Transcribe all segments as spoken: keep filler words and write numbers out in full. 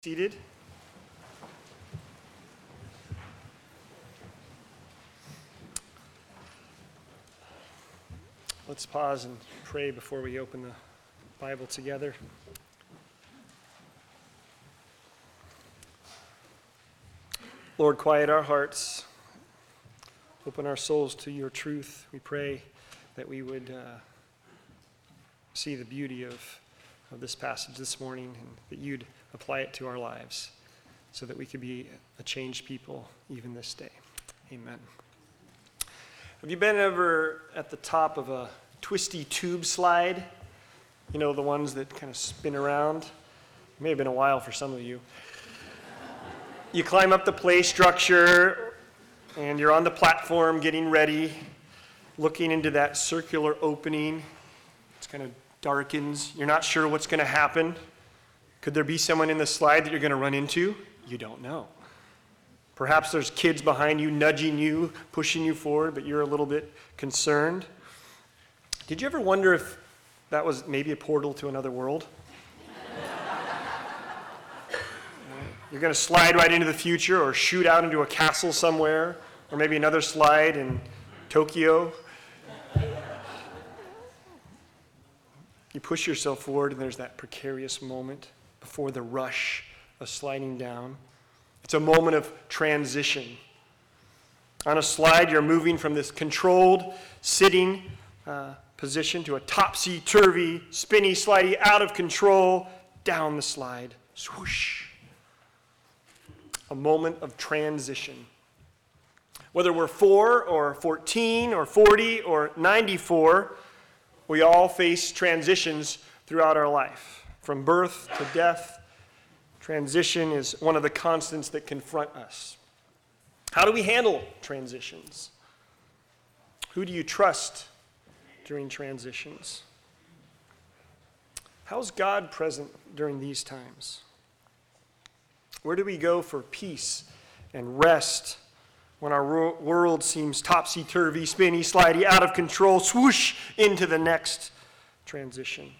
Seated. Let's pause and pray before we open the Bible together. Lord, quiet our hearts. Open our souls to your truth. We pray that we would uh, see the beauty of, of this passage this morning, and that you'd apply it to our lives so that we could be a changed people even this day. Amen. Have you been ever at the top of a twisty tube slide? You know, the ones that kind of spin around? It may have been a while for some of you. You climb up the play structure, and you're on the platform getting ready, looking into that circular opening. It's kind of darkens. You're not sure what's going to happen. Could there be someone in the slide that you're going to run into? You don't know. Perhaps there's kids behind you nudging you, pushing you forward, but you're a little bit concerned. Did you ever wonder if that was maybe a portal to another world? You're going to slide right into the future or shoot out into a castle somewhere, or maybe another slide in Tokyo. You push yourself forward, and there's that precarious moment before the rush of sliding down. It's a moment of transition. On a slide, you're moving from this controlled, sitting uh, position to a topsy-turvy, spinny, slidey, out of control, down the slide. Swoosh. A moment of transition. Whether we're four or fourteen or forty or ninety-four, we all face transitions throughout our life. From birth to death, transition is one of the constants that confront us. How do we handle transitions? Who do you trust during transitions? How's God present during these times? Where do we go for peace and rest when our ro- world seems topsy-turvy, spinny, slidey, out of control, swoosh into the next transition?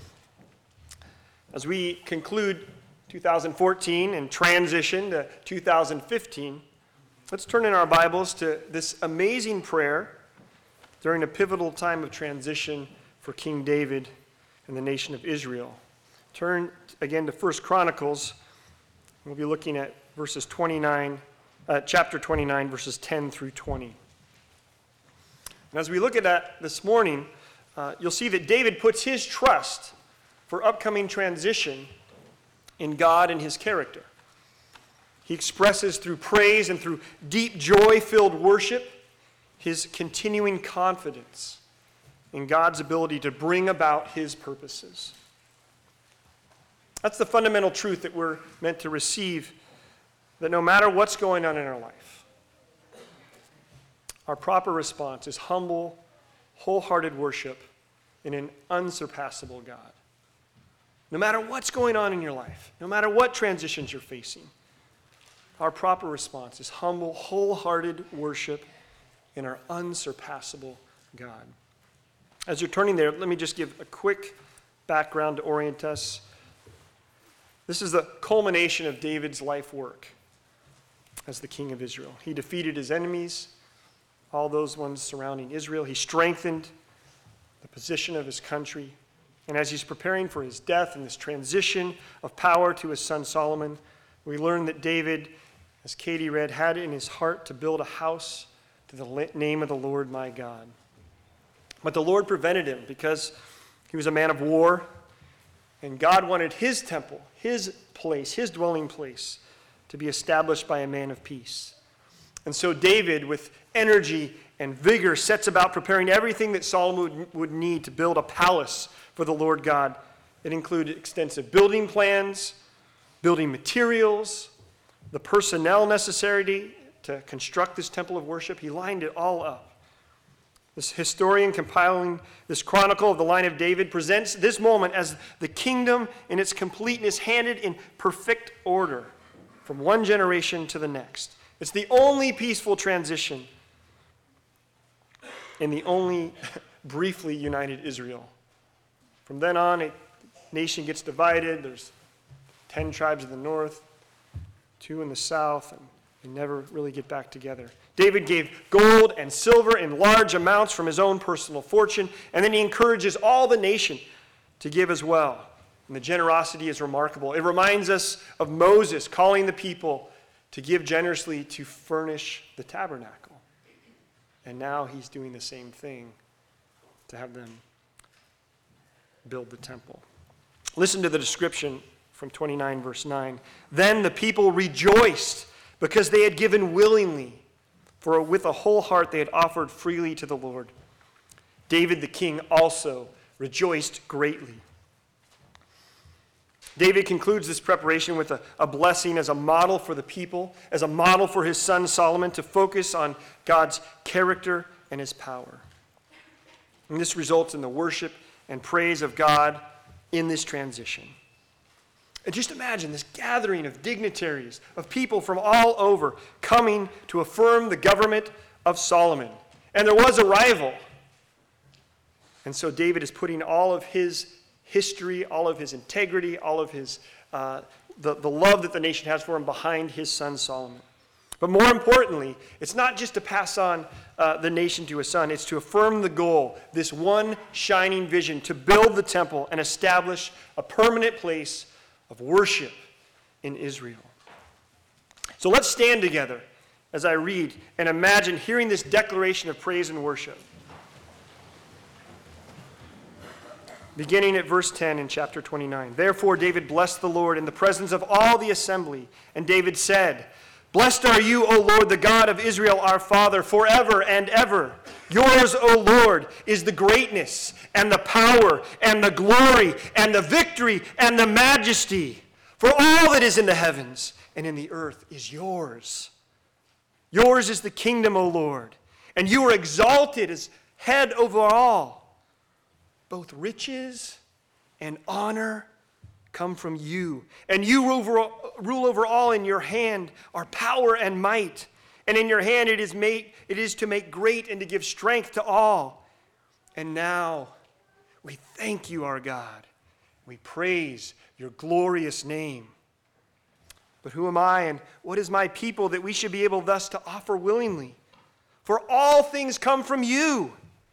As we conclude two thousand fourteen and transition to two thousand fifteen, let's turn in our Bibles to this amazing prayer during a pivotal time of transition for King David and the nation of Israel. Turn again to First Chronicles. We'll be looking at verses twenty-nine, uh, chapter twenty-nine, verses ten through twenty. And as we look at that this morning, uh, you'll see that David puts his trust for upcoming transition in God and his character. He expresses through praise and through deep joy-filled worship his continuing confidence in God's ability to bring about his purposes. That's the fundamental truth that we're meant to receive, that no matter what's going on in our life, our proper response is humble, wholehearted worship in an unsurpassable God. No matter what's going on in your life, no matter what transitions you're facing, our proper response is humble, wholehearted worship in our unsurpassable God. As you're turning there, let me just give a quick background to orient us. This is the culmination of David's life work as the king of Israel. He defeated his enemies, all those ones surrounding Israel. He strengthened the position of his country. And as he's preparing for his death and this transition of power to his son Solomon, we learn that David, as Katie read, had in his heart to build a house to the name of the Lord my God. But the Lord prevented him because he was a man of war, and God wanted his temple, his place, his dwelling place, to be established by a man of peace. And so David, with energy and vigor, sets about preparing everything that Solomon would need to build a palace for the Lord God. It included extensive building plans, building materials, the personnel necessary to construct this temple of worship. He lined it all up. This historian compiling this chronicle of the line of David presents this moment as the kingdom in its completeness handed in perfect order from one generation to the next. It's the only peaceful transition in the only briefly united Israel. From then on, a nation gets divided. There's ten tribes in the north, two in the south, and they never really get back together. David gave gold and silver in large amounts from his own personal fortune, and then he encourages all the nation to give as well. And the generosity is remarkable. It reminds us of Moses calling the people to give generously to furnish the tabernacle. And now he's doing the same thing to have them build the temple. Listen to the description from twenty-nine, verse nine. Then the people rejoiced because they had given willingly, for with a whole heart they had offered freely to the Lord. David the king also rejoiced greatly. David concludes this preparation with a, a blessing as a model for the people, as a model for his son Solomon to focus on God's character and his power. And this results in the worship and praise of God in this transition. And just imagine this gathering of dignitaries, of people from all over, coming to affirm the government of Solomon. And there was a rival. And so David is putting all of his history, all of his integrity, all of his uh, the, the love that the nation has for him behind his son Solomon. But more importantly, it's not just to pass on uh, the nation to his son, it's to affirm the goal, this one shining vision, to build the temple and establish a permanent place of worship in Israel. So let's stand together as I read and imagine hearing this declaration of praise and worship. Beginning at verse ten in chapter twenty-nine. Therefore David blessed the Lord in the presence of all the assembly. And David said, Blessed are you, O Lord, the God of Israel, our Father, forever and ever. Yours, O Lord, is the greatness and the power and the glory and the victory and the majesty. For all that is in the heavens and in the earth is yours. Yours is the kingdom, O Lord, and you are exalted as head over all. Both riches and honor come from you, and you rule over, rule over all. In your hand are power and might, and in your hand it is, made, it is to make great and to give strength to all. And now we thank you, our God. We praise your glorious name. But who am I, and what is my people, that we should be able thus to offer willingly? For all things come from you,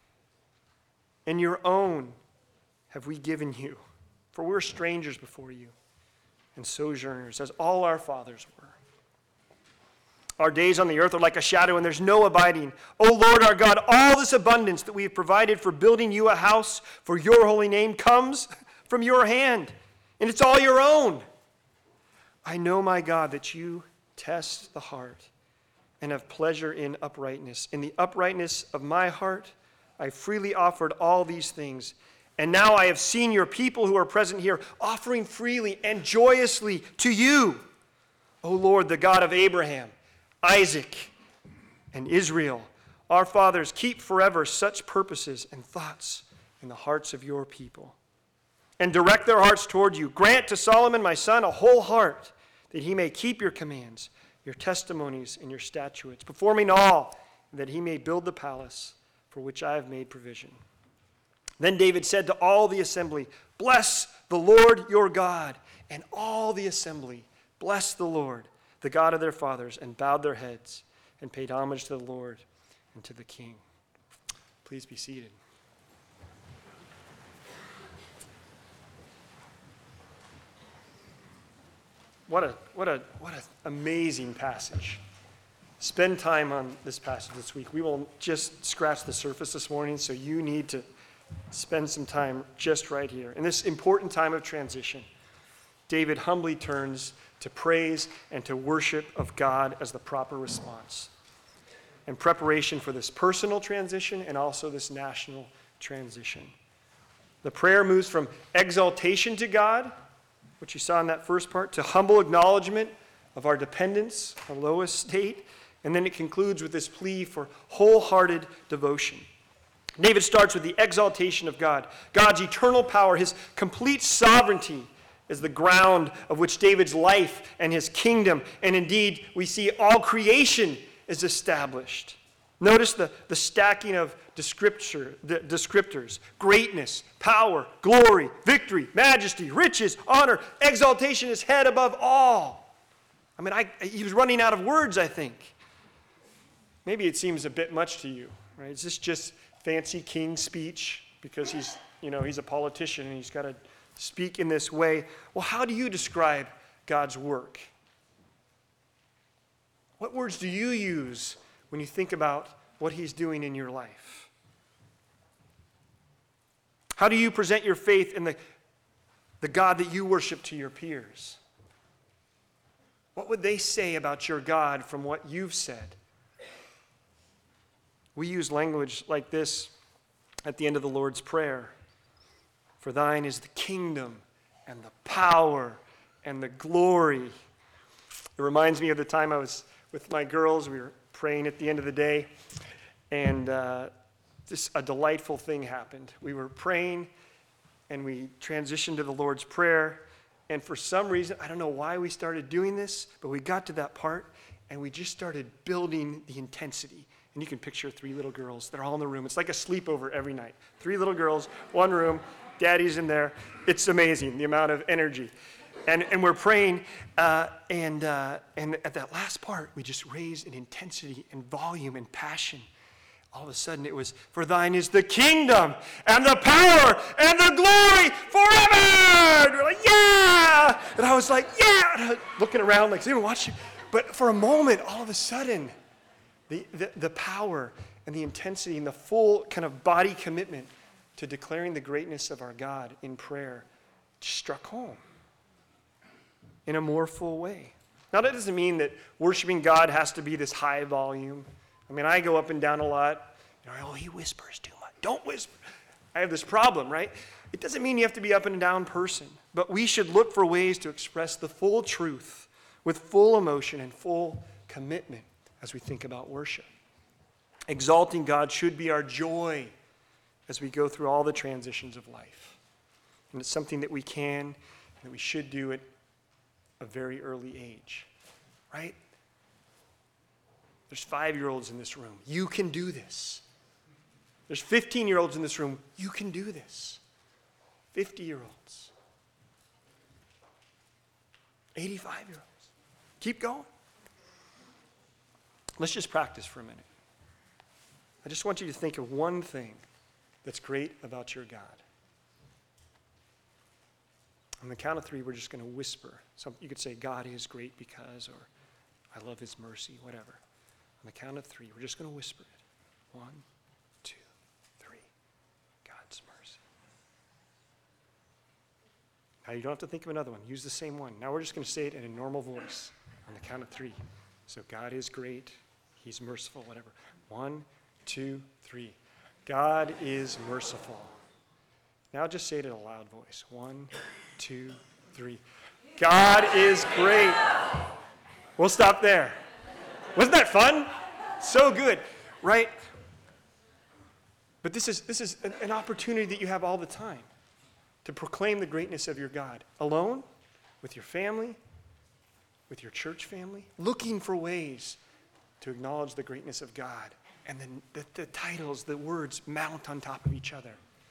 and your own have we given you. For we're strangers before you, and sojourners, as all our fathers were. Our days on the earth are like a shadow, and there's no abiding. O Lord our God, all this abundance that we have provided for building you a house for your holy name comes from your hand, and it's all your own. I know, my God, that you test the heart and have pleasure in uprightness. In the uprightness of my heart, I freely offered all these things. And now I have seen your people who are present here offering freely and joyously to you, O Lord, the God of Abraham, Isaac, and Israel. Our fathers, keep forever such purposes and thoughts in the hearts of your people. And direct their hearts toward you. Grant to Solomon, my son, a whole heart, that he may keep your commands, your testimonies, and your statutes, performing all, and that he may build the palace for which I have made provision. Then David said to all the assembly, Bless the Lord your God. And all the assembly blessed the Lord, the God of their fathers, and bowed their heads and paid homage to the Lord and to the King. Please be seated. What a what a what an amazing passage. Spend time on this passage this week. We will just scratch the surface this morning, so you need to spend some time just right here. In this important time of transition, David humbly turns to praise and to worship of God as the proper response, in preparation for this personal transition and also this national transition. The prayer moves from exaltation to God, which you saw in that first part, to humble acknowledgement of our dependence, our lowest state, and then it concludes with this plea for wholehearted devotion. David starts with the exaltation of God, God's eternal power, his complete sovereignty is the ground of which David's life and his kingdom, and indeed we see all creation is established. Notice the, the stacking of descriptor, the descriptors. Greatness, power, glory, victory, majesty, riches, honor, exaltation is head above all. I mean, I, he was running out of words, I think. Maybe it seems a bit much to you, right? Is this just fancy king speech because he's, you know, he's a politician and he's got to speak in this way? Well, how do you describe God's work? What words do you use when you think about what he's doing in your life? How do you present your faith in the, the God that you worship to your peers? What would they say about your God from what you've said? We use language like this at the end of the Lord's Prayer. For thine is the kingdom and the power and the glory. It reminds me of the time I was with my girls. We were praying at the end of the day, and uh, this a delightful thing happened. We were praying, and we transitioned to the Lord's Prayer, and for some reason, I don't know why we started doing this, but we got to that part, and we just started building the intensity. And you can picture three little girls. They're all in the room. It's like a sleepover every night. Three little girls, one room, daddy's in there. It's amazing, the amount of energy. And, and we're praying, uh, and, uh, and at that last part, we just raised in intensity and volume and passion. All of a sudden, it was, for thine is the kingdom and the power and the glory forever. And we're like, yeah! And I was like, yeah! And I was looking around like, is anyone watching? But for a moment, all of a sudden, the, the, the power and the intensity and the full kind of body commitment to declaring the greatness of our God in prayer struck home in a more full way. Now, that doesn't mean that worshiping God has to be this high volume. I mean, I go up and down a lot. You know, oh, he whispers too much. Don't whisper. I have this problem, right? It doesn't mean you have to be up and down person, but we should look for ways to express the full truth with full emotion and full commitment as we think about worship. Exalting God should be our joy as we go through all the transitions of life. And it's something that we can, that we should do at a very early age, right? There's five-year-olds in this room. You can do this. There's fifteen-year-olds in this room. You can do this. fifty-year-olds. eighty-five-year-olds. Keep going. Let's just practice for a minute. I just want you to think of one thing that's great about your God. On the count of three, we're just going to whisper. So you could say, God is great because, or I love his mercy, whatever. On the count of three, we're just going to whisper it. One, two, three. God's mercy. Now you don't have to think of another one. Use the same one. Now we're just going to say it in a normal voice on the count of three. So God is great. He's merciful, whatever. One, two, three. God is merciful. Now just say it in a loud voice. One, two, three. God is great. We'll stop there. Wasn't that fun? So good, right? But this is this is an, an opportunity that you have all the time to proclaim the greatness of your God. Alone, with your family, with your church family, looking for ways to acknowledge the greatness of God. And then the, the titles, the words mount on top of each other.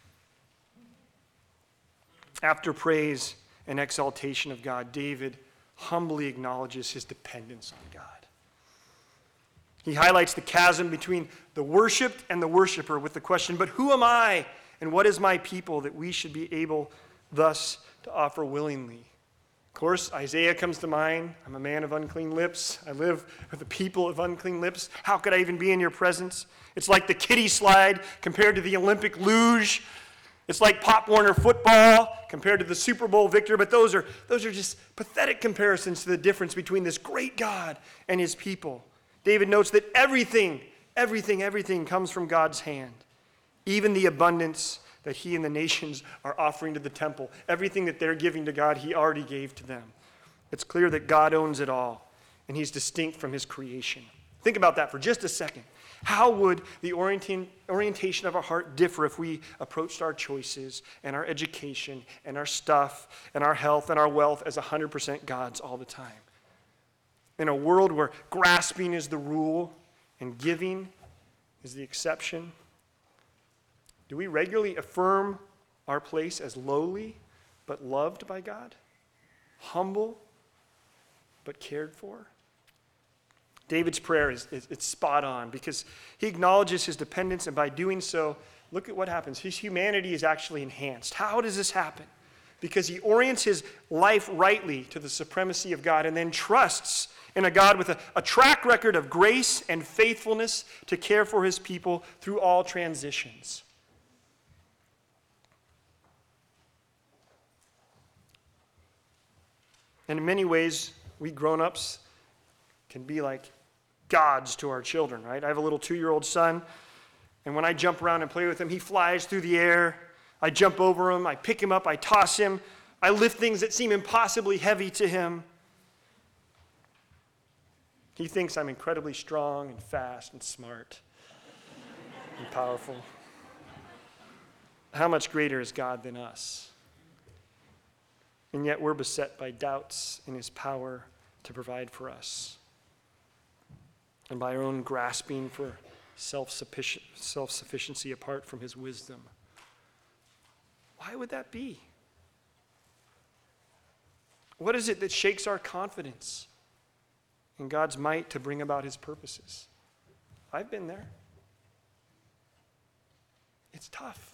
After praise and exaltation of God, David humbly acknowledges his dependence on God. He highlights the chasm between the worshiped and the worshiper with the question, but who am I and what is my people that we should be able thus to offer willingly? Of course, Isaiah comes to mind. I'm a man of unclean lips. I live with the people of unclean lips. How could I even be in your presence? It's like the kiddie slide compared to the Olympic luge. It's like Pop Warner football compared to the Super Bowl victor. But those are, those are just pathetic comparisons to the difference between this great God and his people. David notes that everything, everything, everything comes from God's hand. Even the abundance that he and the nations are offering to the temple. Everything that they're giving to God, he already gave to them. It's clear that God owns it all, and he's distinct from his creation. Think about that for just a second. How would the orienting, orientation of our heart differ if we approached our choices and our education and our stuff and our health and our wealth as one hundred percent God's all the time? In a world where grasping is the rule and giving is the exception? Do we regularly affirm our place as lowly but loved by God? Humble but cared for? David's prayer is, is it's spot on because he acknowledges his dependence, and by doing so, look at what happens. His humanity is actually enhanced. How does this happen? Because he orients his life rightly to the supremacy of God and then trusts in a God with a, a track record of grace and faithfulness to care for his people through all transitions. And in many ways, we grown-ups can be like gods to our children, right? I have a little two-year-old son, and when I jump around and play with him, he flies through the air. I jump over him, I pick him up, I toss him, I lift things that seem impossibly heavy to him. He thinks I'm incredibly strong and fast and smart and powerful. How much greater is God than us? And yet we're beset by doubts in his power to provide for us, and by our own grasping for self-sufficient, self-sufficiency apart from his wisdom. Why would that be? What is it that shakes our confidence in God's might to bring about his purposes? I've been there. It's tough.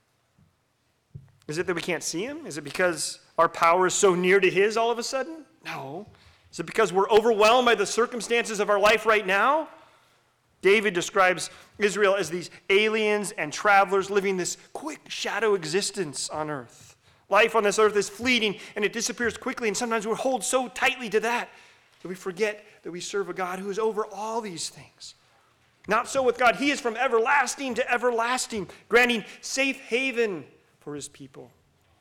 Is it that we can't see him? Is it because our power is so near to his all of a sudden? No. Is it because we're overwhelmed by the circumstances of our life right now? David describes Israel as these aliens and travelers living this quick shadow existence on earth. Life on this earth is fleeting and it disappears quickly, and sometimes we hold so tightly to that that we forget that we serve a God who is over all these things. Not so with God. He is from everlasting to everlasting, granting safe haven for his people.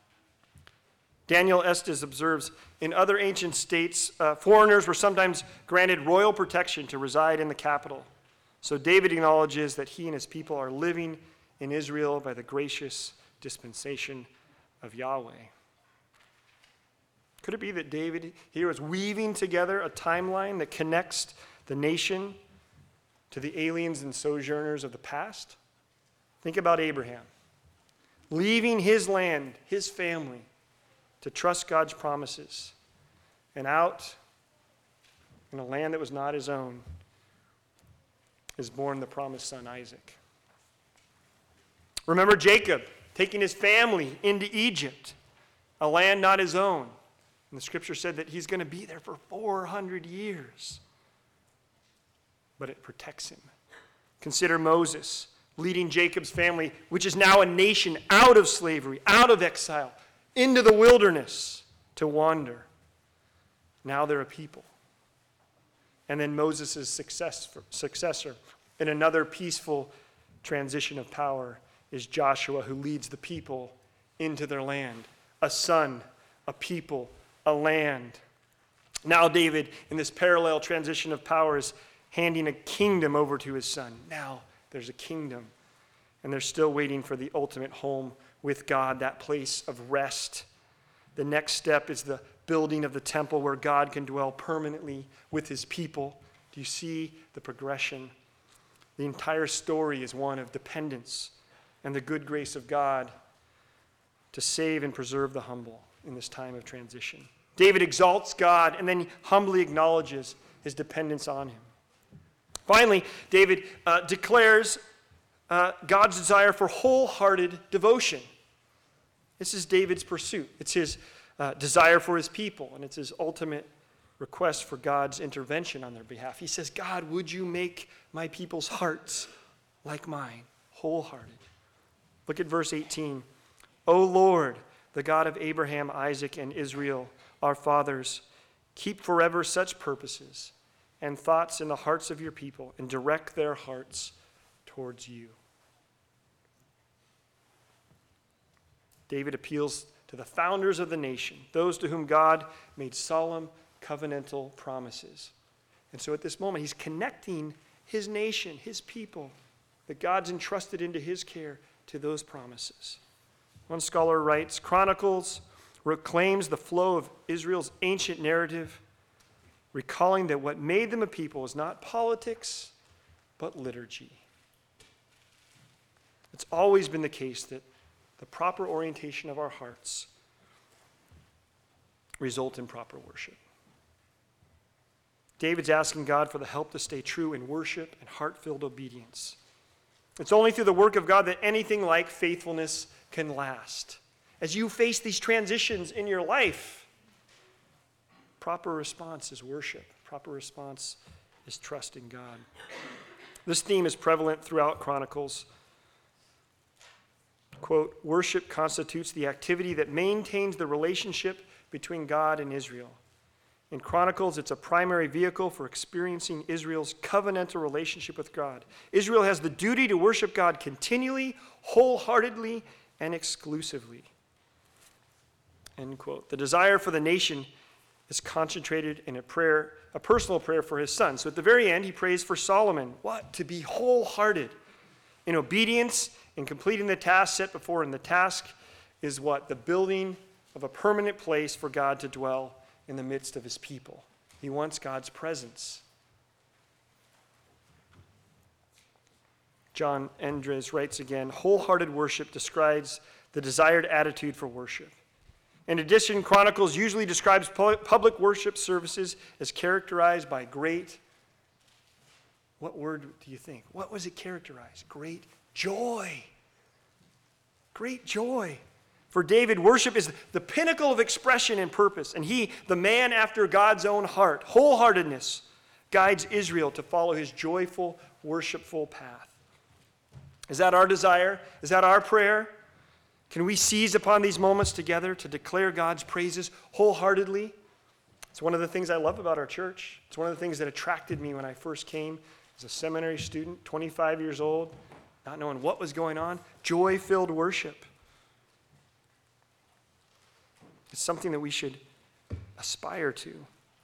Daniel Estes observes, in other ancient states, uh, foreigners were sometimes granted royal protection to reside in the capital. So David acknowledges that he and his people are living in Israel by the gracious dispensation of Yahweh. Could it be that David here is weaving together a timeline that connects the nation to the aliens and sojourners of the past? Think about Abraham, leaving his land, his family, to trust God's promises, and out in a land that was not his own is born the promised son Isaac. Remember Jacob taking his family into Egypt, a land not his own. And the scripture said that he's going to be there for four hundred years. But it protects him. Consider Moses leading Jacob's family, which is now a nation, out of slavery, out of exile, into the wilderness to wander. Now they're a people. And then Moses' successor in another peaceful transition of power is Joshua, who leads the people into their land. A son, a people, a land. Now David, in this parallel transition of power, is handing a kingdom over to his son. Now there's a kingdom, and they're still waiting for the ultimate home with God, that place of rest. The next step is the building of the temple where God can dwell permanently with his people. Do you see the progression? The entire story is one of dependence and the good grace of God to save and preserve the humble in this time of transition. David exalts God and then humbly acknowledges his dependence on him. Finally, David uh, declares uh, God's desire for wholehearted devotion. This is David's pursuit. It's his uh, desire for his people, and it's his ultimate request for God's intervention on their behalf. He says, God, would you make my people's hearts like mine, wholehearted? Look at verse eighteen. O Lord, the God of Abraham, Isaac, and Israel, our fathers, keep forever such purposes and thoughts in the hearts of your people, and direct their hearts towards you. David appeals to the founders of the nation, those to whom God made solemn covenantal promises. And so at this moment, he's connecting his nation, his people, that God's entrusted into his care, to those promises. One scholar writes, Chronicles reclaims the flow of Israel's ancient narrative, recalling that what made them a people is not politics, but liturgy. It's always been the case that the proper orientation of our hearts result in proper worship. David's asking God for the help to stay true in worship and heart-filled obedience. It's only through the work of God that anything like faithfulness can last. As you face these transitions in your life, proper response is worship. Proper response is trust in God. This theme is prevalent throughout Chronicles. Quote, worship constitutes the activity that maintains the relationship between God and Israel. In Chronicles, it's a primary vehicle for experiencing Israel's covenantal relationship with God. Israel has the duty to worship God continually, wholeheartedly, and exclusively. End quote. The desire for the nation is concentrated in a prayer, a personal prayer for his son. So at the very end, he prays for Solomon. What? To be wholehearted in obedience in completing the task set before him. The task is what? The building of a permanent place for God to dwell in the midst of his people. He wants God's presence. John Endres writes again, wholehearted worship describes the desired attitude for worship. In addition, Chronicles usually describes public worship services as characterized by great, what word do you think? What was it characterized? Great joy. Great joy. For David, worship is the pinnacle of expression and purpose, and he, the man after God's own heart, wholeheartedness, guides Israel to follow his joyful, worshipful path. Is that our desire? Is that our prayer? Can we seize upon these moments together to declare God's praises wholeheartedly? It's one of the things I love about our church. It's one of the things that attracted me when I first came as a seminary student, twenty-five years old, not knowing what was going on. Joy-filled worship. It's something that we should aspire to.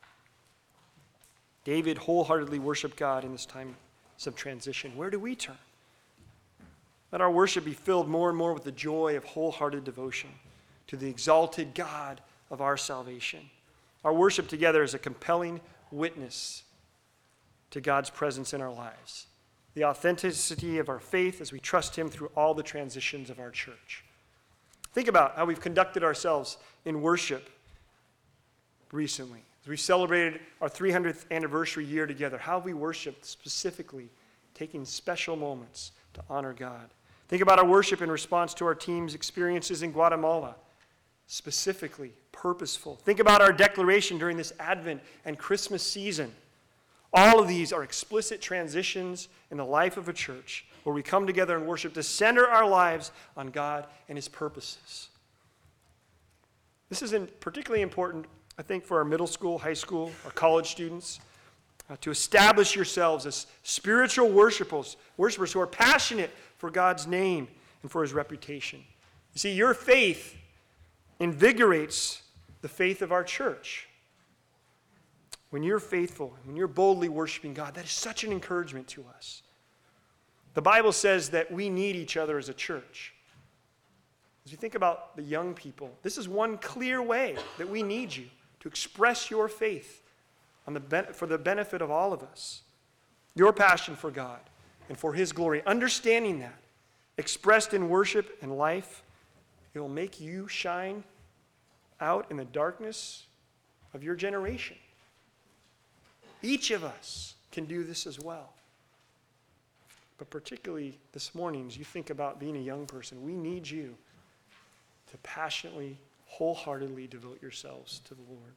David wholeheartedly worshiped God in this time of transition. Where do we turn? Let our worship be filled more and more with the joy of wholehearted devotion to the exalted God of our salvation. Our worship together is a compelling witness to God's presence in our lives. The authenticity of our faith as we trust him through all the transitions of our church. Think about how we've conducted ourselves in worship recently. As we celebrated our three hundredth anniversary year together, how have we worshiped specifically, taking special moments to honor God? Think about our worship in response to our team's experiences in Guatemala, specifically, purposeful. Think about our declaration during this Advent and Christmas season. All of these are explicit transitions in the life of a church where we come together and worship to center our lives on God and his purposes. This is particularly important, I think, for our middle school, high school, our college students, uh, to establish yourselves as spiritual worshipers, worshipers who are passionate for God's name and for his reputation. You see, your faith invigorates the faith of our church. When you're faithful, when you're boldly worshiping God, that is such an encouragement to us. The Bible says that we need each other as a church. As you think about the young people, this is one clear way that we need you to express your faith on the ben- for the benefit of all of us. Your passion for God and for his glory, understanding that, expressed in worship and life, it will make you shine out in the darkness of your generation. Each of us can do this as well. But particularly this morning, as you think about being a young person, we need you to passionately, wholeheartedly devote yourselves to the Lord.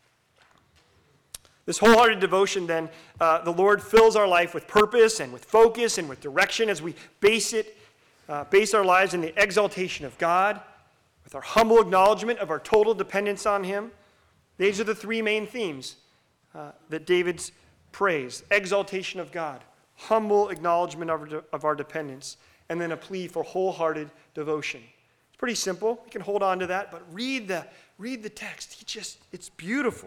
This wholehearted devotion, then, uh, the Lord fills our life with purpose and with focus and with direction as we base it, uh, base our lives in the exaltation of God, with our humble acknowledgement of our total dependence on him. These are the three main themes uh, that David's prays: exaltation of God, humble acknowledgement of our, de- of our dependence, and then a plea for wholehearted devotion. It's pretty simple. You can hold on to that, but read the, read the text. He just, it's beautiful.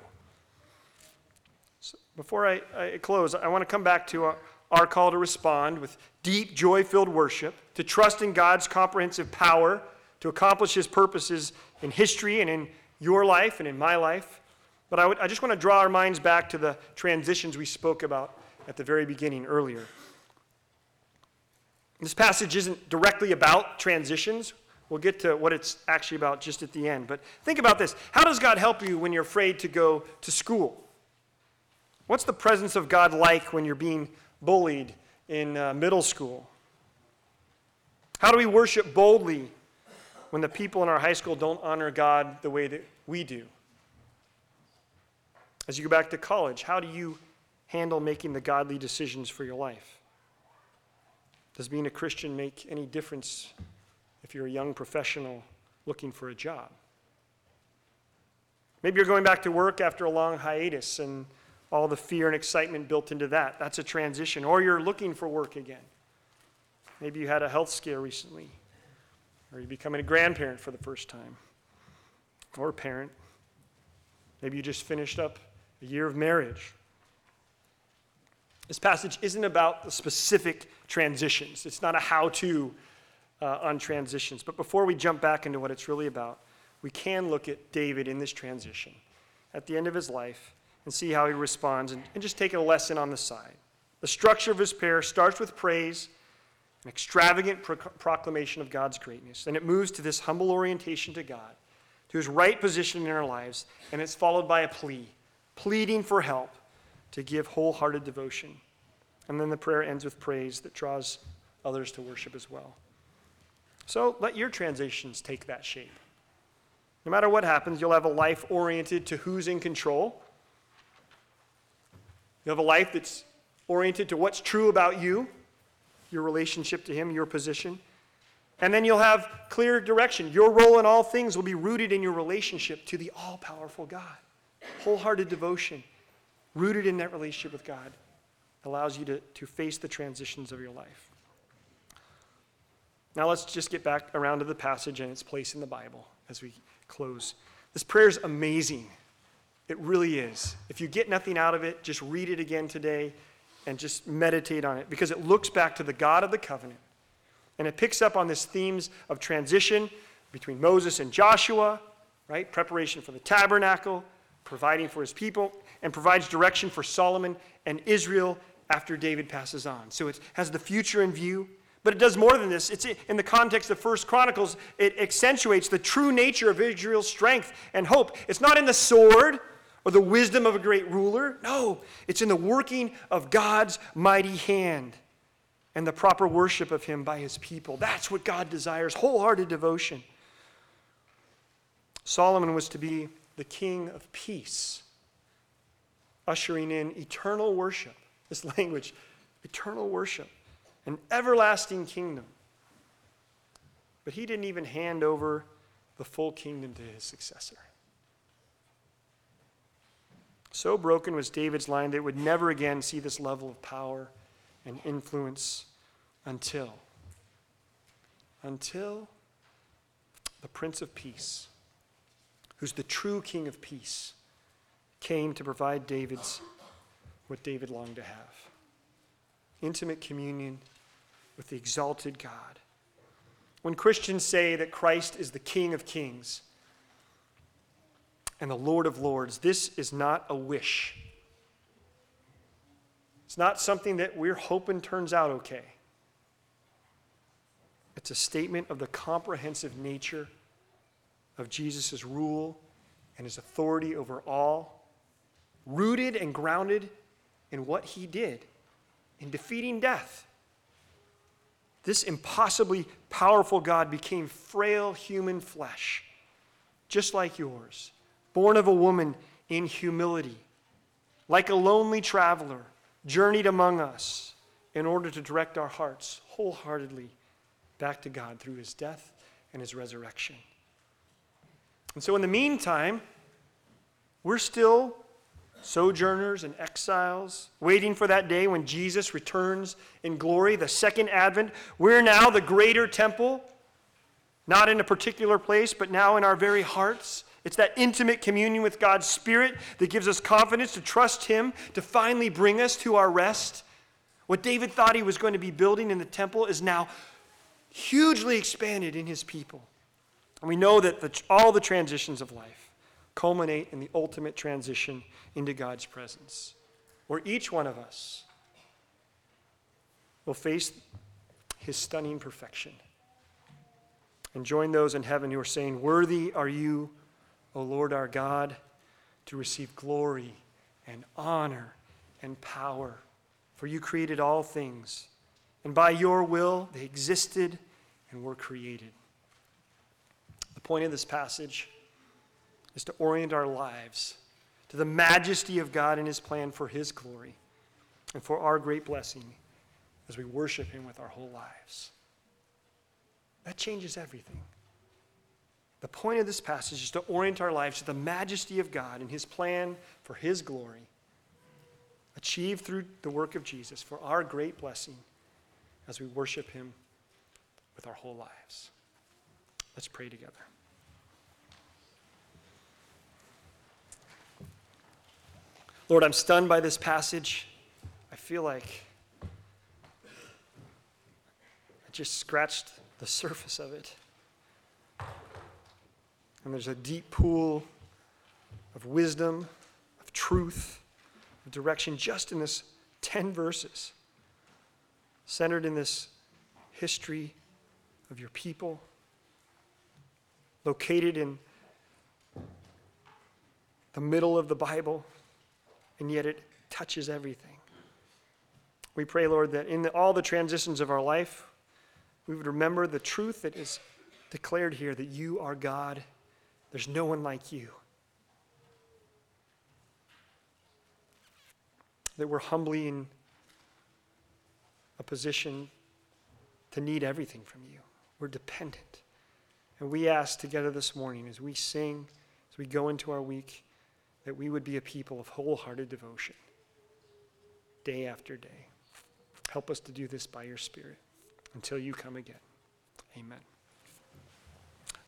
So before I, I close, I want to come back to our, our call to respond with deep, joy-filled worship, to trust in God's comprehensive power to accomplish his purposes in history and in your life and in my life. But I, would, I just want to draw our minds back to the transitions we spoke about at the very beginning earlier. This passage isn't directly about transitions. We'll get to what it's actually about just at the end. But think about this. How does God help you when you're afraid to go to school? What's the presence of God like when you're being bullied in uh, middle school? How do we worship boldly when the people in our high school don't honor God the way that we do? As you go back to college, how do you handle making the godly decisions for your life? Does being a Christian make any difference if you're a young professional looking for a job? Maybe you're going back to work after a long hiatus and all the fear and excitement built into that. That's a transition. Or you're looking for work again. Maybe you had a health scare recently. Or you're becoming a grandparent for the first time. Or a parent. Maybe you just finished up a year of marriage. This passage isn't about the specific transitions. It's not a how-to uh, on transitions. But before we jump back into what it's really about, we can look at David in this transition at the end of his life and see how he responds and, and just take a lesson on the side. The structure of his prayer starts with praise, an extravagant pro- proclamation of God's greatness, and it moves to this humble orientation to God, to his right position in our lives, and it's followed by a plea, pleading for help to give wholehearted devotion. And then the prayer ends with praise that draws others to worship as well. So let your transitions take that shape. No matter what happens, you'll have a life oriented to who's in control. You have a life that's oriented to what's true about you, your relationship to him, your position. And then you'll have clear direction. Your role in all things will be rooted in your relationship to the all-powerful God. Wholehearted devotion, rooted in that relationship with God, allows you to, to face the transitions of your life. Now let's just get back around to the passage and its place in the Bible as we close. This prayer is amazing. It really is. If you get nothing out of it, just read it again today and just meditate on it, because it looks back to the God of the covenant. And it picks up on these themes of transition between Moses and Joshua, right? Preparation for the tabernacle, providing for his people, and provides direction for Solomon and Israel after David passes on. So it has the future in view, but it does more than this. It's in the context of First Chronicles, it accentuates the true nature of Israel's strength and hope. It's not in the sword or the wisdom of a great ruler. No, it's in the working of God's mighty hand and the proper worship of him by his people. That's what God desires, wholehearted devotion. Solomon was to be the king of peace, ushering in eternal worship. This language, eternal worship, an everlasting kingdom. But he didn't even hand over the full kingdom to his successor. So broken was David's line that it would never again see this level of power and influence until, until the Prince of Peace, who's the true King of Peace, came to provide David's what David longed to have. Intimate communion with the exalted God. When Christians say that Christ is the King of Kings and the Lord of Lords, this is not a wish. It's not something that we're hoping turns out okay. It's a statement of the comprehensive nature of Jesus' rule and his authority over all, rooted and grounded in what he did in defeating death. This impossibly powerful God became frail human flesh, just like yours, born of a woman in humility, like a lonely traveler, journeyed among us in order to direct our hearts wholeheartedly back to God through his death and his resurrection. And so in the meantime, we're still sojourners and exiles, waiting for that day when Jesus returns in glory, the second advent. We're now the greater temple, not in a particular place, but now in our very hearts. It's that intimate communion with God's Spirit that gives us confidence to trust him to finally bring us to our rest. What David thought he was going to be building in the temple is now hugely expanded in his people. And we know that the, all the transitions of life culminate in the ultimate transition into God's presence, where each one of us will face his stunning perfection. And join those in heaven who are saying, worthy are you, O Lord our God, to receive glory and honor and power. For you created all things, and by your will they existed and were created. The point of this passage is to orient our lives to the majesty of God and his plan for his glory and for our great blessing as we worship him with our whole lives. That changes everything. The point of this passage is to orient our lives to the majesty of God and his plan for his glory, achieved through the work of Jesus for our great blessing as we worship him with our whole lives. Let's pray together. Lord, I'm stunned by this passage. I feel like I just scratched the surface of it. And there's a deep pool of wisdom, of truth, of direction just in this ten verses, centered in this history of your people, located in the middle of the Bible, and yet it touches everything. We pray, Lord, that in the, all the transitions of our life, we would remember the truth that is declared here, that you are God. There's no one like you. That we're humbly in a position to need everything from you. We're dependent. And we ask together this morning as we sing, as we go into our week, that we would be a people of wholehearted devotion day after day. Help us to do this by your Spirit until you come again. Amen.